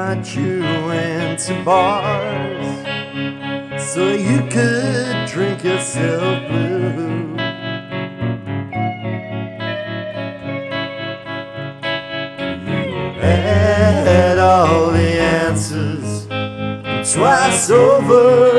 brought you into bars so you could drink yourself blue. You had all the answers, and twice over